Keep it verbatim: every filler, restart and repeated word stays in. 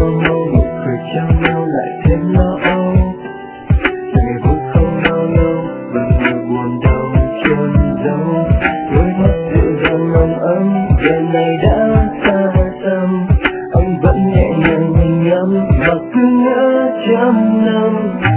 mơ mộng nụ cười trao nhau lại thêm lo âu. Ngày vui không bao lâu và người buồn đau chôn giấu. Đôi mắt dịu dàng nồng ấm giờ này đã xa tâm. Anh vẫn nhẹ nhàng nhìn ngắm và cứ ngỡ trăm năm.